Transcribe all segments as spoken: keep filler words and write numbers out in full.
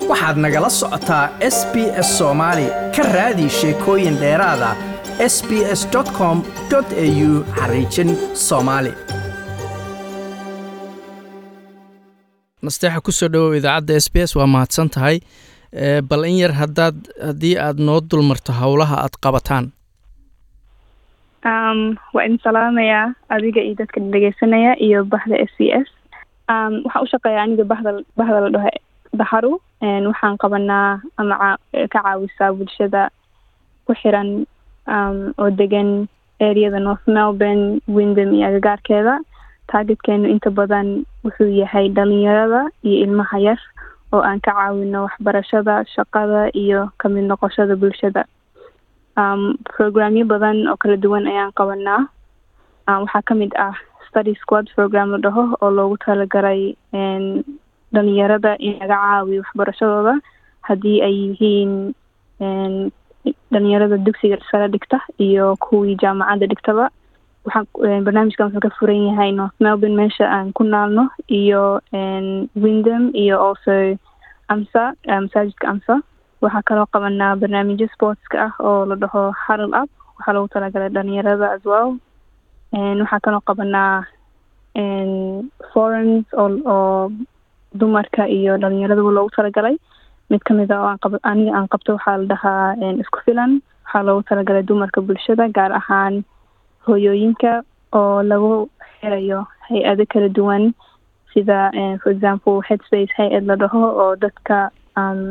waxaad nagala socotaa S B S Soomaali ka raadi sheekooyin dheeraad ah s b s dot com dot a u xariijin Soomaali. nasteexa ku soo dhawow idaacadda S B S waa mahadsan tahay bal in yar haddaad haddii aad noo dulmarto howlaha aad qabataan. um waa in salaamaya adiga iyo dadka dhageysanaya iyo bahda S B S. um waxaan u shaqeeyaa aniga bahda bahda la dhaho Daharu een waxaan qabanaa ama ka caawisaa bulshada ku xiran um oo degan area-da North Melbourne, Wyndham iyo agagaarkeeda. targetkeenu inta badan wuxuu yahay dhalinyarada iyo ilmaha yar oo aan ka caawino waxbarashada, shaqada iyo ka mid noqoshada bulshada. um programyo badan oo kala duwan ayaan qabanaa. um, waxaa ka mid ah study squad program la dhaho oo loogu talagalay een dhalinyarada in laga caawiyo waxbarashadooda haddii ay yihiin een dhalinyarada dugsiga sare dhigta iyo kuwii jaamacadda dhigtaba. waxaan barnaamijkan wuxuu ka furan yahay North Melbourne meesha aan ku naalno iyo een Wyndham iyo also Amsa, masaajidka Amsa. waxaa kaloo qabanaa barnaamijyo sportska ah oo la dhaho Huddle Up, waxaa loogu talagalay dhalinyarada as well. een waxaa kaloo qabanaa een forums oo oo dumarka iyo dhalinyarada loogu talagalay. mid kamid ah oo aan qabo aniga aan qabto waxaa la dhahaa een isku filan, waxaa loogu talagalay dumarka bulshada gaar ahaan hooyooyinka oo lagu xirayo hay-ado kala duwan sida uh, for example Headspace hay-ad la dhaho oo dadka um,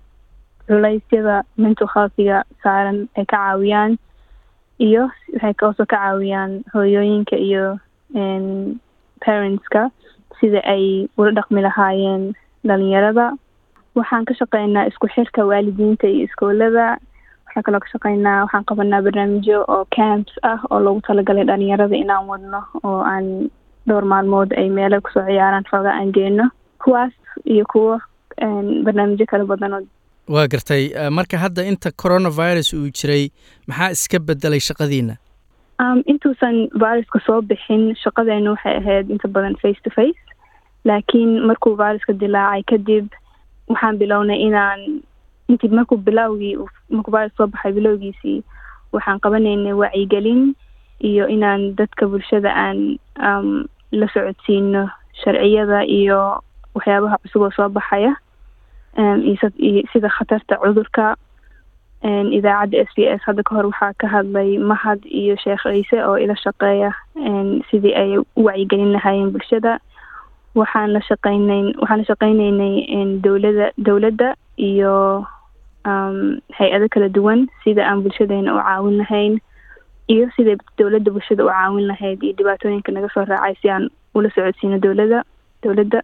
culeysyada mental healthiga saaran ay ka caawiyaan iyo waxay also ka caawiyaan hooyooyinka iyo um, parentska sida ay ula dhaqmi lahaayeen dhalinyarada. waxaan ka shaqeynaa isku xirka waalidiinta iyo iskoolada. waxaan kaloo ka shaqeynaa waxaan qabanaa barnaamijyo oo camps ah oo loogu talagalay dhalinyarada inaan wadno oo aan dhowr maalmood ay meelo kusoo ciyaaraan xooga aan geyno. kuwaas iyo kuwo barnaamijyo kala badan oo waa gartay. marka hadda inta coronavirus uu jiray maxaa iska bedelay shaqadiina? um intuusan viruska soo bixin shaqadeenu waxay ahayd inta badan face to face, laakiin markuu viruska dilaacay kadib waxaan bilownay inaan intii markuu bilowgii markuu virus soo baxay bilowgiisii waxaan qabanaynay wacyigelin iyo inaan dadka bulshada aan um, la socodsiino sharciyada iyo waxyaabaha cusub oo soo baxaya um, iyo sida khatarta cudurka. um, idaacadda S B S hadda ka hor waxaa ka hadlay Mahad iyo Sheekh Ciise oo ila shaqeeya um, sidii ay u wacyigelin lahaayeen bulshada. waxaan la shaqeynayn waxaan la shaqeynaynay in dowladda dowladda iyo um hay-ado kala duwan sida aan bulshadeena u caawin lahayn iyo sida dowladda bulshada u caawin lahayd iyo dhibaatooyinka naga soo raacay si aan ula socodsiino dowladda dowladda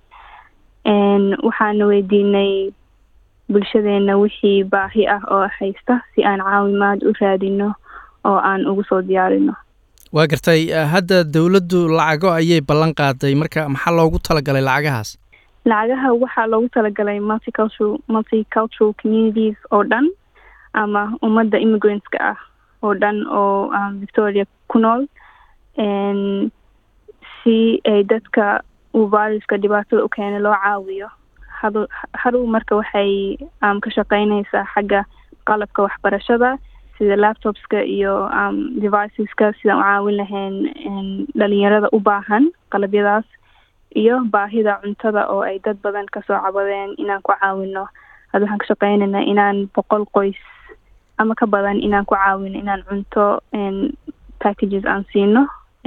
een waxaana weydiinay bulshadeena wixii baahi ah oo haysta si aan caawimaad u raadino oo aan ugu soo diyaarino. waa gartay. hadda dowladdu lacago ayay ballan qaaday, marka maxaa loogu talagalay lacagahaas? lacagaha waxaa loogu talagalay multicultural multicultural communities oo dhan ama ummadda immigrantska ah oo dhan oo um, Victoria ku nool een si ay dadka uu viruska dhibaatada u keenay loo caawiyo. haru marka waxay um, ka shaqeynaysaa xagga qalabka waxbarashada sida laptopska iyo um, deviceska sidaan u caawin lahayn dhalinyarada u baahan qalabyadaas iyo baahida cuntada oo ay dad badan kasoo cabadeen inaan ku caawino. hadda waxaan ka shaqeynaynaa inaan boqol qoys ama ka badan inaan ku caawino inaan cunto packages aan siino.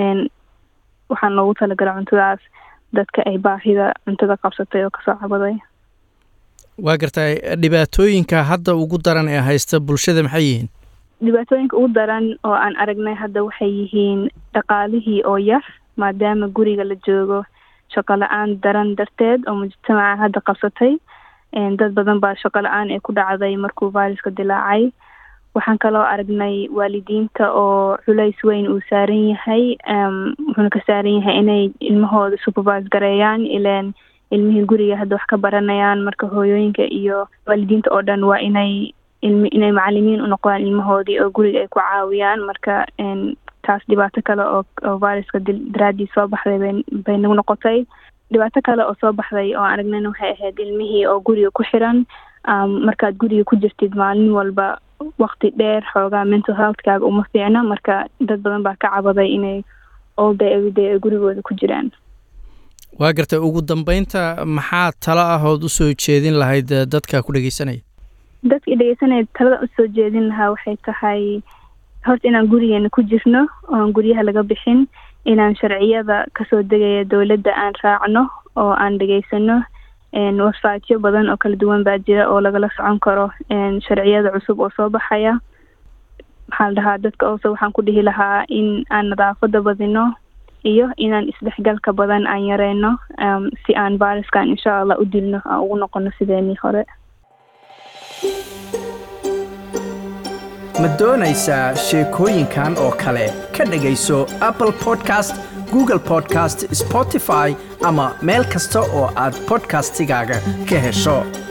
waxaan loogu talagalay cuntadaas dadka ay baahida cuntada qabsatay oo kasoo cabaday. waa gartay. dhibaatooyinka hadda ugu daran ee haysta bulshada maxay yihiin? dhibaatooyinka ugu daran oo aan aragnay hadda waxay yihiin dhaqaalihii oo yar maadaama guriga la joogo, shaqo la-aan daran darteed oo mujtamaca hadda qabsatay. dad badan baa shaqo la-aan ee ku dhacday markuu viruska dilaacay. waxaan kaloo aragnay waalidiinta oo culays weyn uu saaran yahay. wuxuuna ka saaran yahay inay ilmahooda supervise gareeyaan ileen ilmihii guriga hadda wax ka baranayaan. marka hooyooyinka iyo waalidiinta oo dhan waa inay ilmi inay macalimiin u noqdaan ilmahoodii oo guriga ay ku caawiyaan. marka taas dhibaato kale oo oo viruska daraadii soo baxday bay bay nagu noqotay. dhibaato kale oo soo baxday oo aragnayna waxay ahayd ilmihii oo guriga ku xiran um, markaad guriga ku jirtid maalin walba waqti dheer xoogaa mental healthkaaga uma fiicna, marka dad badan baa ka cabaday inay all day every day ay gurigooda ku jiraan. waa gartay, ugu dambeynta maxaa talo ahood u soo jeedin lahayd dadka ku dhegeysanaya? dadka dhegeysanaya talada u soo jeedin lahaa waxay tahay horta inaan gurigeena ku jirno oon guryaha laga bixin, inaan sharciyada kasoo degaya dowladda aan raacno oo aan dhegeysano. websiteyo badan oo kala duwan baa jira oo lagala socon karo sharciyada cusub oo soo baxaya. maxaa la dhahaa dadka also waxaan ku dhihi lahaa in aan nadaafada badino iyo inaan isdhexgalka badan aan yareyno um, si aan viruskan insha allah u dilno aan ugu noqono sideenii hore. ma doonaysaa sheekooyinkan oo kale ka dhegayso Apple Podcast, Google Podcast, Spotify ama meel kasta oo aad podcastigaaga ka hesho.